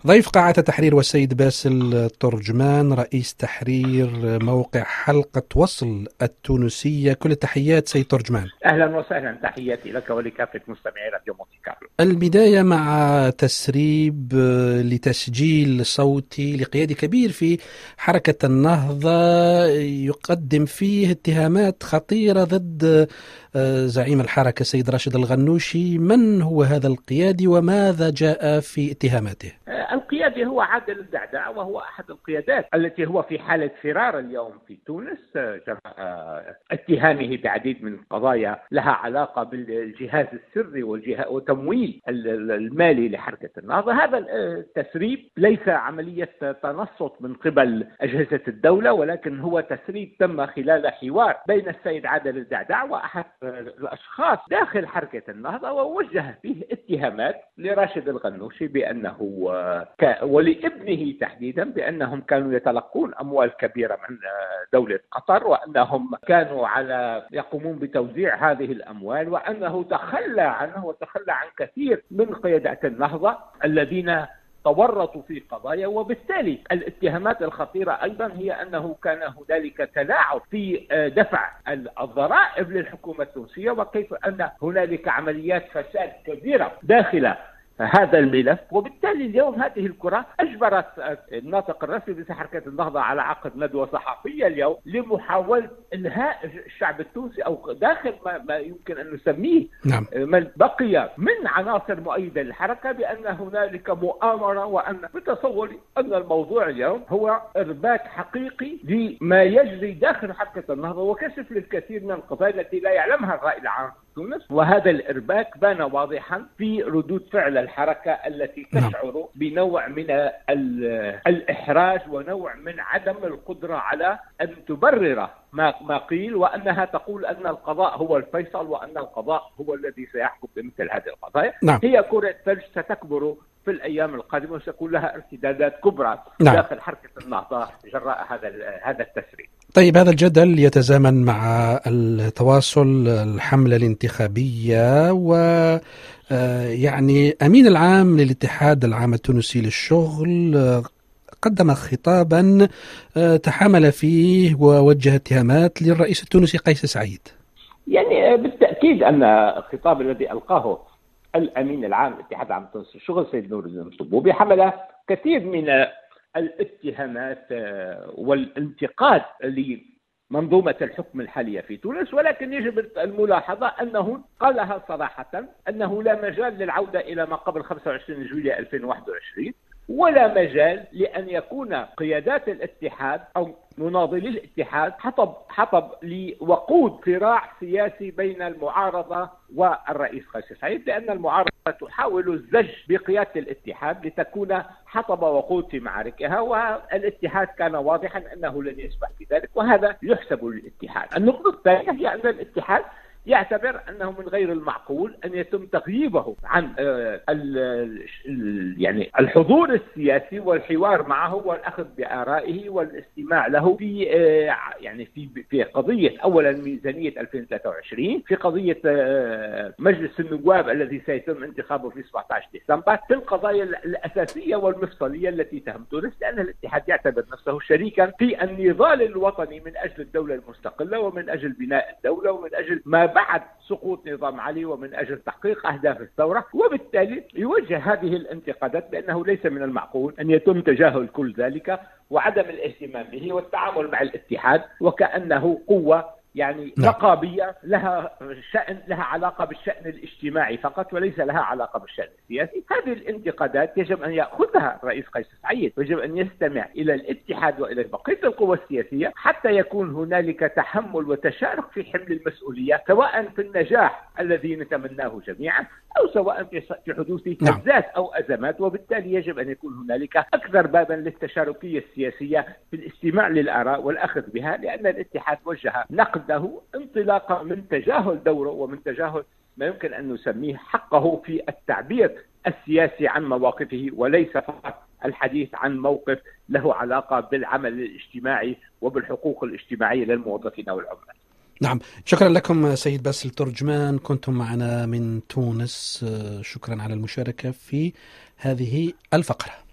ضيف قاعة التحرير والسيد باسل ترجمان رئيس تحرير موقع حلقة وصل التونسية. كل التحيات سيد ترجمان. أهلا وسهلا، تحياتي لك ولكافة مستمعي راديو مونتي كارلو. البداية مع تسريب لتسجيل صوتي لقيادي كبير في حركة النهضة يقدم فيه اتهامات خطيرة ضد زعيم الحركة سيد راشد الغنوشي. من هو هذا القيادي وماذا جاء في اتهاماته؟ القيادي هو عادل الدعدع، وهو أحد القيادات التي هو في حالة فرار اليوم في تونس جراء اتهامه بعديد من القضايا لها علاقة بالجهاز السري وتمويل المالي لحركة النهضة. هذا التسريب ليس عملية تنصت من قبل أجهزة الدولة، ولكن هو تسريب تم خلال حوار بين السيد عادل الدعدع وأحد الأشخاص داخل حركة النهضة، ووجه فيه اتهامات لراشد الغنوشي بأنه ولابنه تحديدا بأنهم كانوا يتلقون أموال كبيرة من دولة قطر، وأنهم كانوا يقومون بتوزيع هذه الأموال، وأنه تخلى عنه وتخلى عن كثير من قيادات النهضة الذين تورطوا في قضايا. وبالتالي الاتهامات الخطيرة أيضا هي أنه كان هنالك تلاعب في دفع الضرائب للحكومة التونسية، وكيف أن هنالك عمليات فساد كبيرة داخل هذا الملف. وبالتالي اليوم هذه الكرة أجبرت الناطق الرسمي بحركة النهضة على عقد ندوة صحفية اليوم لمحاولة إلهاء الشعب التونسي أو داخل ما يمكن أن نسميه من بقي من عناصر مؤيدة للحركة بأن هنالك مؤامرة، وأن بتصوري أن الموضوع اليوم هو إرباك حقيقي لما يجري داخل حركة النهضة وكشف للكثير من القضايا التي لا يعلمها الرأي العام في تونس. وهذا الإرباك بان واضحا في ردود فعل الحركة التي تشعر بنوع من الإحراج ونوع من عدم القدرة على أن تبرر ما قيل، وأنها تقول أن القضاء هو الفيصل وأن القضاء هو الذي سيحكم بمثل هذه القضايا. هي كرة ثلج ستكبر في الأيام القادمة وسيكون لها ارتدادات كبرى داخل حركة النهضة جراء هذا التسريب. طيب، هذا الجدل يتزامن مع التواصل الحملة الانتخابية، يعني أمين العام للاتحاد العام التونسي للشغل قدم خطابا تحامل فيه ووجه اتهامات للرئيس التونسي قيس سعيد. يعني بالتأكيد أن الخطاب الذي ألقاه الأمين العام للاتحاد العام التونسي للشغل سيد نور الدين الطبوبي حمل كثير من الاتهامات والانتقاد لمنظومة الحكم الحالية في تونس، ولكن يجب الملاحظة أنه قالها صراحة أنه لا مجال للعودة إلى ما قبل 25 جويلية 2021، ولا مجال لأن يكون قيادات الاتحاد أو مناضلي الاتحاد حطب لوقود صراع سياسي بين المعارضة والرئيس قيس سعيد، لأن المعارضة تحاول الزج بقيادة الاتحاد لتكون حطب وقود في معاركها، والاتحاد كان واضحا أنه لن يسمح بذلك، وهذا يحسب للاتحاد. النقطة الثانية هي أن الاتحاد يعتبر أنه من غير المعقول أن يتم تغييبه عن يعني الحضور السياسي والحوار معه والأخذ بآرائه والاستماع له في يعني في قضية أولا ميزانية 2023، في قضية مجلس النواب الذي سيتم انتخابه في 17 ديسمبر، في القضايا الأساسية والمفصلية التي تهم تونس، لأن الاتحاد يعتبر نفسه شريكا في النضال الوطني من أجل الدولة المستقلة ومن أجل بناء الدولة ومن أجل ما بعد سقوط نظام علي ومن أجل تحقيق أهداف الثورة. وبالتالي يوجه هذه الانتقادات بأنه ليس من المعقول أن يتم تجاهل كل ذلك وعدم الاهتمام به والتعامل مع الاتحاد وكأنه قوة يعني رقابية لها علاقة بالشأن الاجتماعي فقط وليس لها علاقة بالشأن السياسي. هذه الانتقادات يجب أن يأخذها الرئيس قيس سعيد، ويجب أن يستمع إلى الاتحاد وإلى بقية القوى السياسية حتى يكون هنالك تحمل وتشارك في حمل المسؤولية، سواء في النجاح الذي نتمناه جميعا أو سواء في حدوث هزات أو أزمات. وبالتالي يجب أن يكون هنالك أكثر بابا للتشاركية السياسية في الاستماع للآراء والأخذ بها، لأن الاتحاد وجه نقده انطلاقا من تجاهل دوره ومن تجاهل ما يمكن أن نسميه حقه في التعبير السياسي عن مواقفه، وليس فقط الحديث عن موقف له علاقة بالعمل الاجتماعي وبالحقوق الاجتماعية للموظفين والعمال. نعم، شكرا لكم سيد باسل ترجمان، كنتم معنا من تونس. شكرا على المشاركة في هذه الفقرة.